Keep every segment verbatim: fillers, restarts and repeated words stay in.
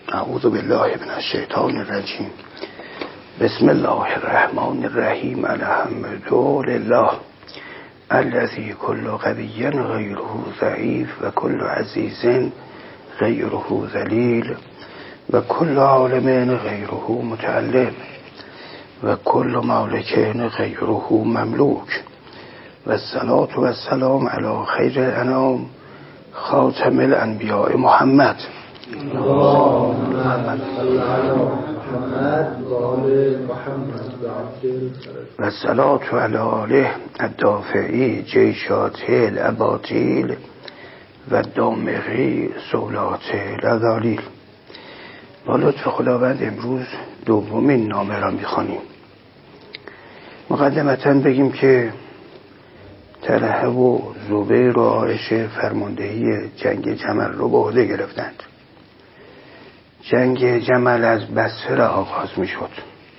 اعوذ بالله من الشیطان الرجیم. بسم الله الرحمن الرحیم. الحمد لله الذی کل قوی غیره ضعیف و کل عزیز غیره ذلیل و کل عالم غیره متعلم و کل مالک غیره مملوک و الصلاة و السلام علی خیر الانام خاتم الانبیاء محمد و الصلاة علی آله الدافعی جیشات الاباطیل و دامغی سولات الاذالیل. با لطف خداوند امروز دومین نامه را میخوانیم. مقدمتاً بگیم که طلحه و زبیر و عایشه فرماندهی جنگ جمل رو به عهده گرفتند. جنگ جمل از بصره آغاز می شد.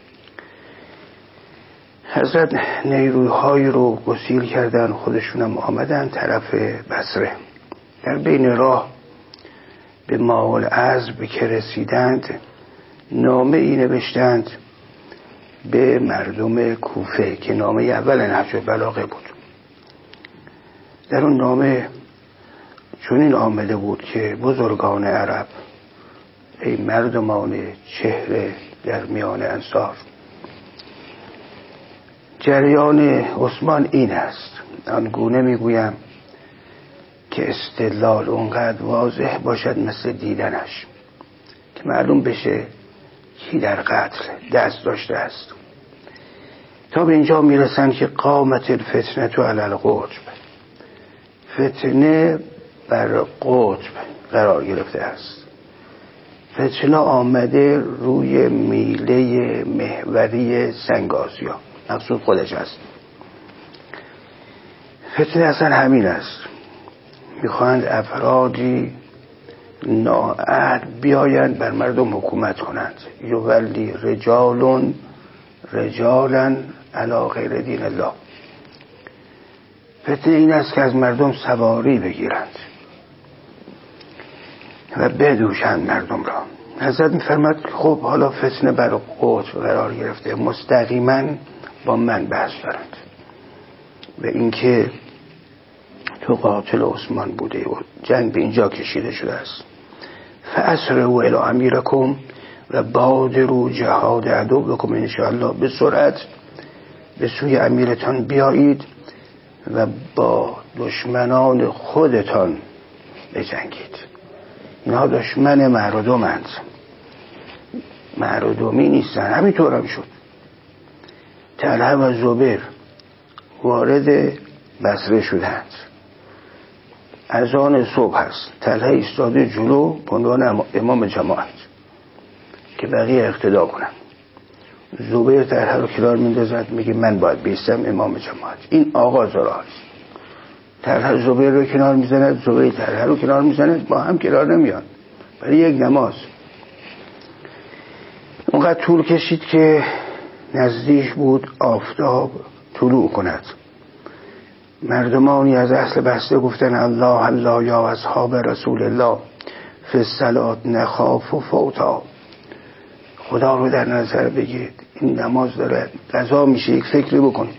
حضرت نیروهای رو گسیل کردن، خودشونم آمدن طرف بصره. در بین راه به ماول عزب که رسیدند نامه ای نوشتند به مردم کوفه که نامه اول نهج البلاغه بود. در اون نامه چنین آمده بود که بزرگان عرب، ای مردمان چهره در میان انصار، جریان عثمان این است. آنگونه میگویم که استدلال اونقدر واضح باشد مثل دیدنش که معلوم بشه کی در قتل دست داشته است. تا به اینجا میرسن که قامت الفتنه تو علی القطب، فتنه بر قطب قرار گرفته است. فتنه آمده روی میله محوری سنگ آسیا، مقصود خودش است. فتنه اصلا همین است، میخواهند افرادی نااهل بیایند بر مردم حکومت کنند. یولی رجالون رجالا علی غیر دین الله. فتنه این است که از مردم سواری بگیرند و بدوشند مردم را. حضرت میفرماد که خب حالا فتنه بر قطب قرار گرفته، مستقیما با من بحث دارند و اینکه تو قاتل عثمان بوده و جنگ به اینجا کشیده شده است. فاسرعوا الی امیرکم و بادروا جهاد عدوکم ان شاء الله. به سرعت به سوی امیرتان بیایید و با دشمنان خودتان بجنگید. اینها دشمن مردمند، مردمی نیستن. همینطور هم شد. طلحه و زبیر وارد بصره شدند. اذان صبح است. طلحه ایستاده جلو به عنوان امام جماعت که بقیه اقتدا کنن. زبیر طلحه رو کنار میندازد، میگه من باید بیستم امام جماعت. این آغاز راه است. طلحه زبیر رو کنار میزند، زبیر طلحه رو کنار میزند، با هم کنار نمیان برای یک نماز. اونقدر طول کشید که نزدیک بود آفتاب طلوع کند. مردمانی از اصل بسته گفتن الله الله یا اصحاب رسول الله فی الصلاة نخاف و فوتا. خدا رو در نظر بگیرید، این نماز داره، قضا میشه، یک فکری بکنید.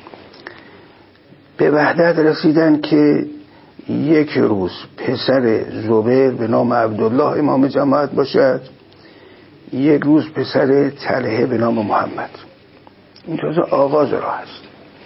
به وحدت رسیدن که یک روز پسر زبیر به نام عبدالله امام جماعت باشد، یک روز پسر طلحه به نام محمد. این تازه آغاز راه است.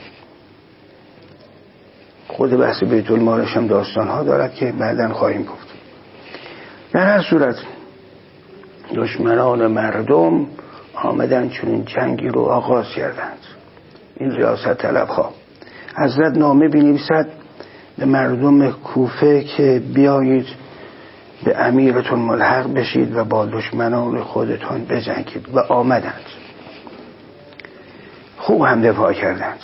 خود بحث بیت المالش هم داستان ها دارد که بعداً خواهیم گفت. در هر صورت دشمنان مردم آمدن چنین جنگی رو آغاز کردند. این ریاست طلب ها. حضرت نامه بنویسد به مردم کوفه که بیایید به امیرتون ملحق بشید و با دشمنان خودتان بجنگید. و آمدند. خوب هم دفاع کردند.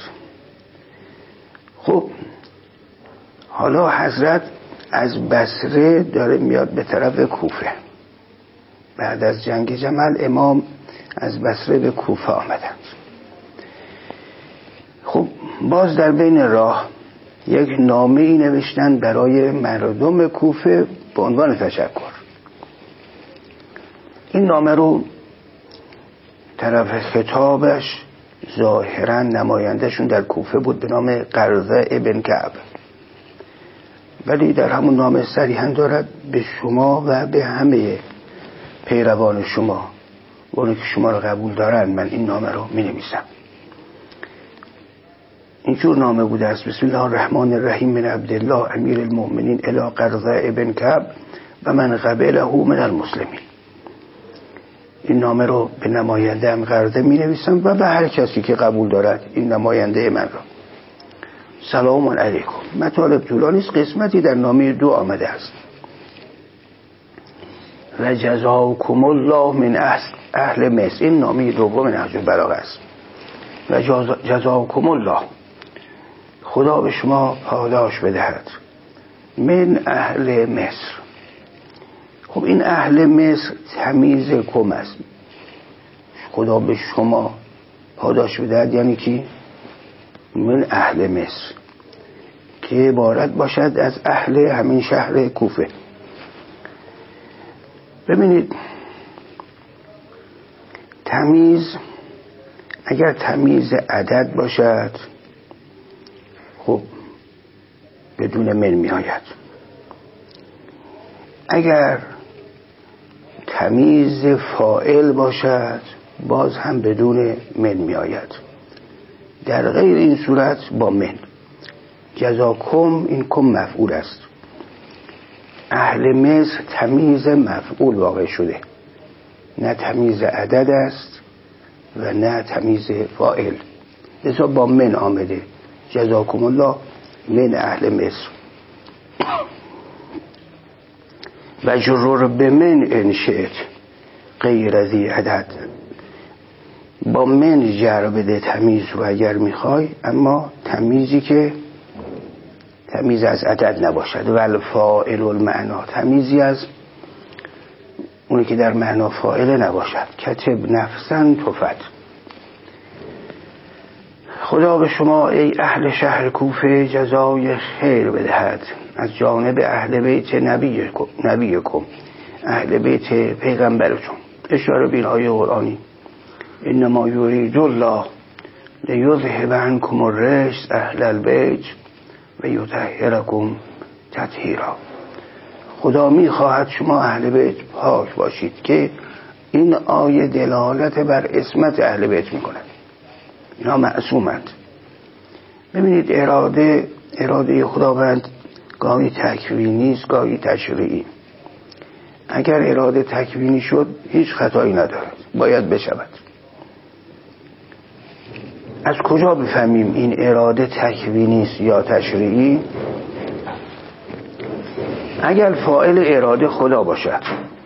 خب حالا حضرت از بصره داره میاد به طرف کوفه. بعد از جنگ جمل امام از بصره به کوفه آمدند. خب باز در بین راه یک نامه ای نوشتن برای مردم کوفه به عنوان تشکر. این نامه رو طرف خطابش ظاهرا نمایندهشون در کوفه بود به نام قرظه ابن کعب، ولی در همون نامه صریحا دارد به شما و به همه پیروان شما و اونی که شما رو قبول دارن من این نامه رو می نویسم. اینجور نامه بوده است: بسم الله الرحمن الرحیم من عبدالله امیر المؤمنین الی قرظه ابن کعب و من قبله من المسلمین. این نامه رو به نماینده ام قرظه می نویسم و به هر کسی که قبول دارد این نماینده من را. سلام علیکم. مطالب طولانی است، قسمتی در نامه دو آمده است: و جزاکم الله من اهل مصر. این نامه دوم نهج البلاغه است. و جزاکم الله، خدا به شما پاداش بدهد، من اهل مصر. خب این اهل مصر تمیز کم است. خدا به شما پاداش بدهد یعنی کی؟ من اهل مصر، که عبارت باشد از اهل همین شهر کوفه. ببینید تمیز اگر تمیز عدد باشد خب بدون من می آید. اگر تمیز فاعل باشد باز هم بدون من می آید. در غیر این صورت با من. جزاکم، این کم مفعول است. اهل مصر تمیز مفعول واقع شده، نه تمیز عدد است و نه تمیز فاعل، لذا با من آمده. جزاکم الله من اهل مصر. و جرور به من انشئت غیر ذی عدد. با من جر بده تمیز رو اگر میخوای، اما تمیزی که تمیز از عدد نباشد. و الفاعل المعنا، تمیزی از اونی که در معنا فاعل نباشد. کتب نفسن تفت. خدا به شما ای اهل شهر کوفه جزای خیر بدهد از جانب اهل بیت نبیکم، اهل بیت پیغمبرتون. اشاره به این آیه قرآنی: انما یرید الله لیذهب عنکم الرجس اهل البیت و یطهرکم تطهیرا. خدا میخواهد شما اهل بیت پاک باشید، که این آیه دلالت بر عصمت اهل بیت میکند. اینا معصومند. ببینید اراده اراده خداوند گاهی تکوینی است گاهی تشریعی. اگر اراده تکوینی شد هیچ خطایی ندارد، باید بشود. از کجا بفهمیم این اراده تکوینی است یا تشریعی؟ اگر فاعل اراده خدا باشد،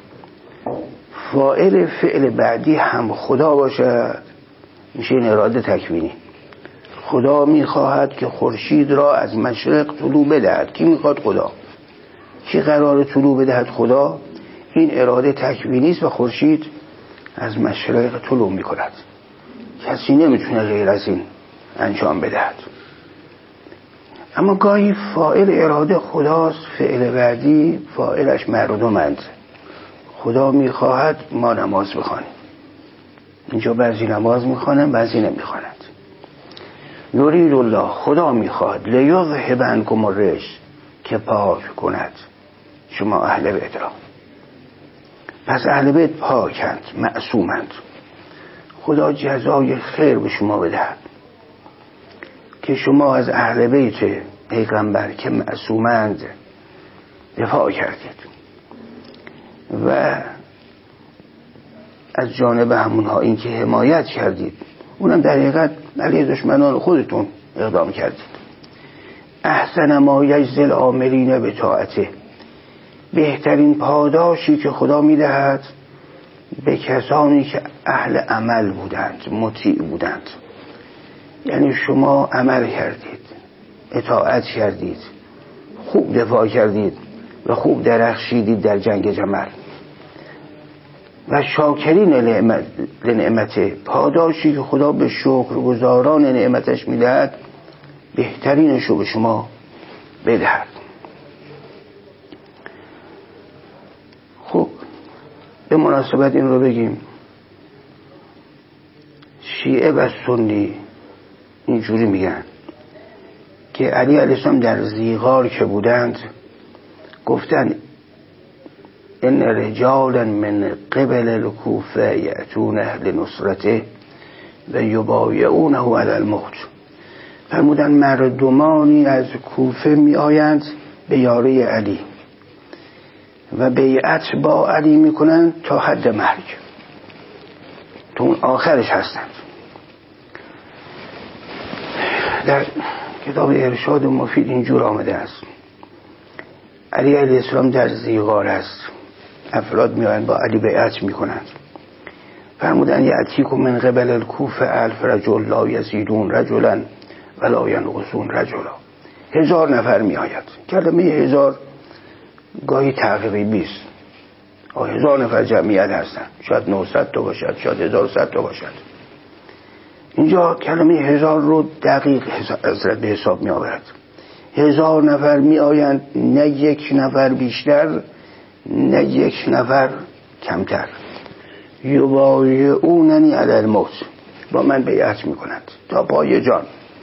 فاعل فعل بعدی هم خدا باشد، میشه این اراده تکوینی. خدا میخواهد که خورشید را از مشرق طلوع بدهد. کی میخواد؟ خدا. کی قرار طلوع بدهد؟ خدا. این اراده تکوینی است و خورشید از مشرق طلوع میکند. کسی نمیتونه غیر از این انجام بدهد. اما گاهی فاعل اراده خداست، فعل بعدی فاعلش مردمند. خدا میخواهد ما نماز بخوانیم. اینجا بعضی نماز میخوانند بعضی نمیخوانند. یرید الله، خدا میخواد، لیذهب عنکم الرجس، که پاک کند شما اهل بیت را. پس اهل بیت پاکند، معصومند. خدا جزای خیر به شما بدهد که شما از اهل بیت پیغمبر که معصومند دفاع کردید و از جانب همونها این که حمایت کردید، اونم در حقیقت علیه دشمنان خودتون اقدام کردید. احسن ما یجزی العاملین به طاعته، بهترین پاداشی که خدا میدهد به کسانی که اهل عمل بودند، مطیع بودند. یعنی شما عمل کردید، اطاعت کردید، خوب دفاع کردید و خوب درخشیدید در جنگ جمل. و شاکرین نعمت لنعمت، پاداشی که خدا به شکرگزاران نعمتش میدهد بهترینش رو به شما بدهد. خب به مناسبت این رو بگیم، شیعه و سنی اینجوری میگن که علی علیه السلام در زیغار که بودند گفتن ان رجالا من قبل الکوفه یأتونه لنصرته و یبایعونه علی الموت. فرمودن مردمانی از کوفه می آیند به یاری علی و بیعت با علی میکنن تا حد مرگ، تو اون آخرش هستند. در کتاب ارشاد مفید اینجور آمده است علی علیه السلام در زیغار است، افراد میآیند با علی بیعت میکنند. فرمودن یأتیکم من قبل الکوفه الف رجل لا یزیدون رجلا ولا ینقصون رجلا. هزار نفر می آید. کلمه هزار گاهی تقریبی است. هزار نفر جمعیت هستند، شاید نهصد تا باشد، شاید هزار و صد تا باشد. اینجا کلمه هزار رو دقیق حضرت به حساب می آورد. هزار نفر می آیند، نه یک نفر بیشتر نه یک نفر کمتر. یبایعوننی علی الموت، با من بیعت می کنند تا پای جان.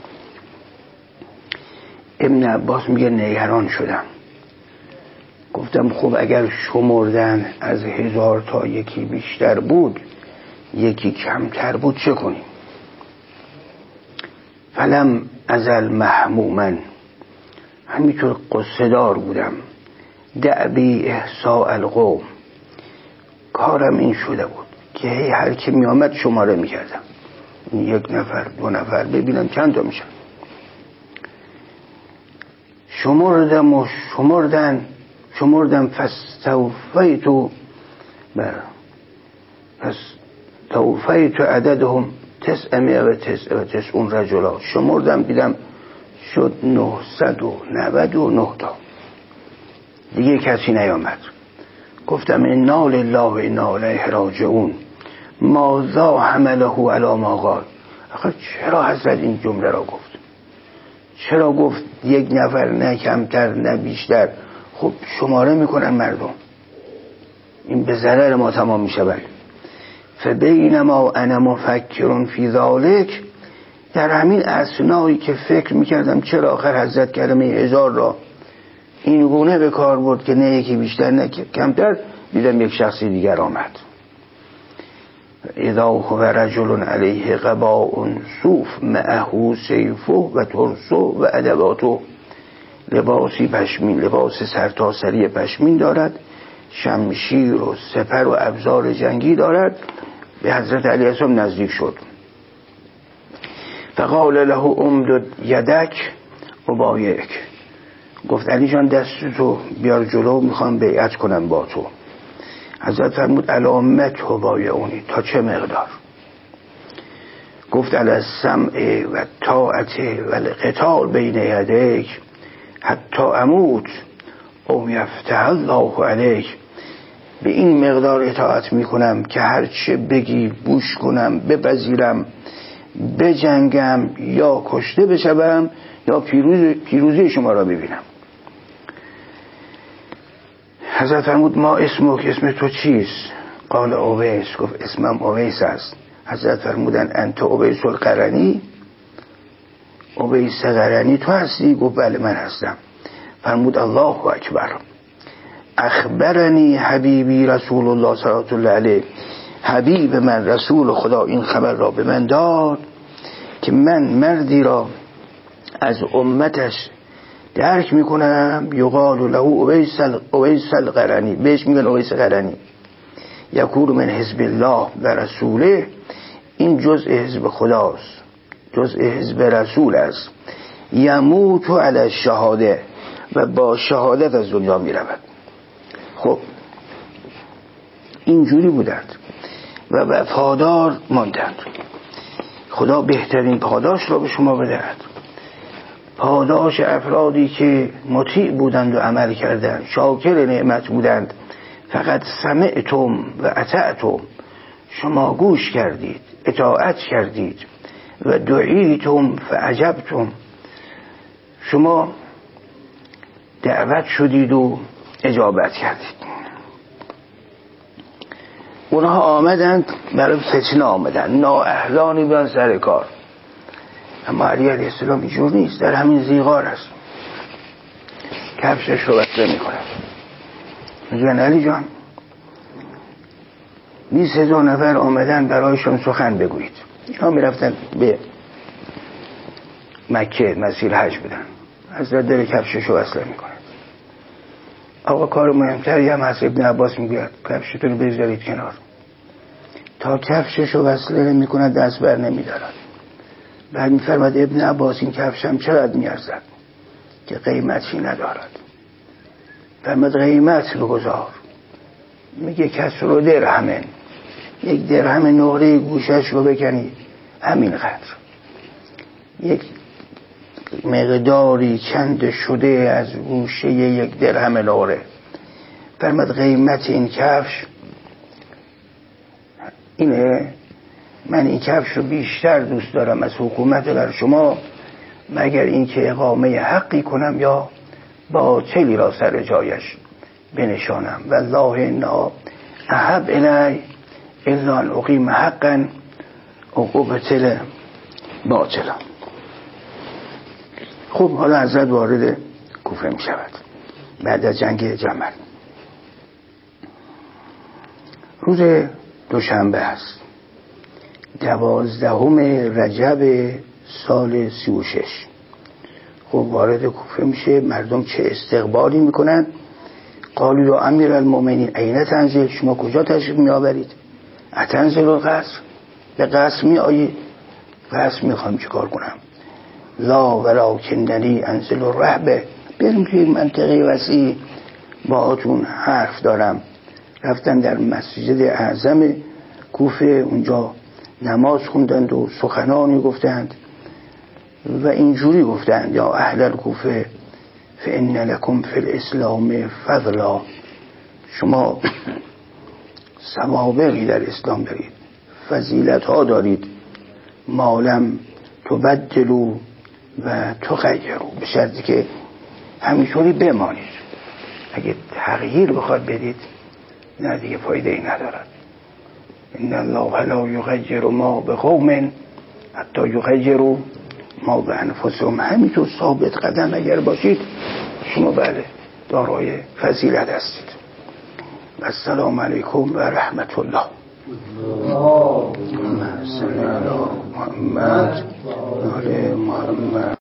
ابن عباس میگه نگران شدم، گفتم خب اگر شمردن از هزار تا یکی بیشتر بود یکی کمتر بود چه کنیم؟ فلم ازل محمومن، همینطور قصه دار بودم. دعبی احصاء القوم، کارم این شده بود که هر کی می آمد شماره می کردم، یک نفر دو نفر ببینم چند تا میشن. شمردم و شمردن شمردم فاستوفیت فاستوفیت عددهم تسعمائة و تسع و تسعون رجلا. شمردم دیدم شد نهصد و نود و نه تا. دیگه کسی نیامد. گفتم انا لله و انا الیه راجعون، ماذا حمله علی ما قال. آخه چرا حضرت این جمله را گفت؟ چرا گفت یک نفر نه کمتر نه بیشتر؟ خب شماره میکنن مردم، این به ضرر ما تمام میشود. فبینما انا مفکر فی ذلک، در همین اثنایی که فکر میکردم چرا آخر حضرت کلمه هزار را این گونه به کار برد که نه یکی بیشتر نه کمتر، دیدم یک شخصی دیگر آمد. اذا هو رجل علیه قباء صوف معه سیفه و ترسه و ادواته، لباسی پشمین، لباس سرتاسری پشمین دارد، شمشیر و سپر و ابزار جنگی دارد. به حضرت علی السلام نزدیک شد. فقال له امدد یدک ابایعک، گفت علی جان دستتو بیار جلو، میخوام بیعت کنم با تو. حضرت فرمود علامت ابایعونی، تا چه مقدار؟ گفت علی السمع و طاعت و القتال بین یدیک حتی اموت او یفتح الله علیک. به این مقدار اطاعت میکنم که هرچه بگی بوش کنم، بپذیرم، بجنگم، یا کشته بشوم یا پیروز پیروزی شما را ببینم. حضرت فرمود ما اسمک، اسم تو چیست؟ قال اویس، گفت اسمم اویس است. حضرت فرمودن انت اویس القرنی، اویس قرنی تو هستی؟ گفت بله من هستم. فرمود الله اکبر، اخبرنی حبیبی رسول الله صلی الله علیه، حبیب من رسول خدا این خبر را به من داد که من مردی را از امتش درک میکنم، یقال له اویس القرنی، بهش میگن اویس قرنی، یکون من حزب الله و رسوله، این جزء حزب خداست، جزء حزب رسول است. یموت علی الشهاده، و با شهادت از دنیا میرود. خب اینجوری بودند و وفادار ماندند. خدا بهترین پاداش را به شما بدهد، پاداش افرادی که مطیع بودند و عمل کردند، شاکر نعمت بودند. فقط سمعتم و اطعتم، شما گوش کردید، اطاعت کردید. و دعیتم فاجبتم، شما دعوت شدید و اجابت کردید. اونها آمدند برای فتنه آمدن، نااهلانی بیان سر کار. اما علی علیه السلام اینجور نیست، در همین زیغار است، کفشش رو بسته می کند. میگن علی جان بیست هزار نفر آمدن برایشون سخن بگویید. اینا می رفتن به مکه مسیر حج بدن. حضرت دل کفشش رو وصله می کند. آقا کار مهمتری هم هست. ابن عباس میگوید کفشتون رو بذارید کنار. تا کفشش رو وصله می کند دست بر نمی دارد. بعد می فرمد ابن عباس این کفشم چقدر می ارزد که قیمتی ندارد. فرمد قیمت بگذار. میگه کسر و درهمن، یک درهم نقره گوشش رو بکنی همین قدر، یک مقداری چند شده از گوشه یک درهم نقره. فرمد قیمت این کفش اینه. من این کفش رو بیشتر دوست دارم از حکومت بر شما، مگر اینکه اقامه حقی کنم یا باطلی را سر جایش بنشانم. والله انا احب الی الا ان اقیم حقا وابطل باطلا. خب حالا حضرت وارد کوفه می شود بعد از جنگ جمل. روز دوشنبه است، دوازدهم رجب سال سی و شش. خب وارد کوفه میشه، مردم چه استقبالی میکنن. قالوا یا امیر المؤمنین این تنزل، شما کجا تشریف میآورید؟ اتنزل القصر، به قصر میآیید؟ قصر میخوام چیکار کنم؟ لا ولکننی انزل الرهبه، بریم توی منطقه وسیع باهاتون حرف دارم. رفتن در مسجد اعظم کوفه، اونجا نماز خوندند و سخنانی گفتند و اینجوری گفتند یا اهل الکوفه فان لکم فی الاسلام فضلا، شما سوابقی در اسلام دارید، فضیلت ها دارید، مالم تبدلو و تغیرو، به شرطی که همینطوری بمانید. اگه تغییر بخواد بدید نه دیگه فایده ای ندارد. ان الله لا یغیر ما بقوم حتی یغیروا ما بانفسهم. همینطور ثابت قدم اگر باشید شما بله دارای فضیلت هستید. السلام علیکم و رحمت الله. اللهم صل علی محمد و آل محمد.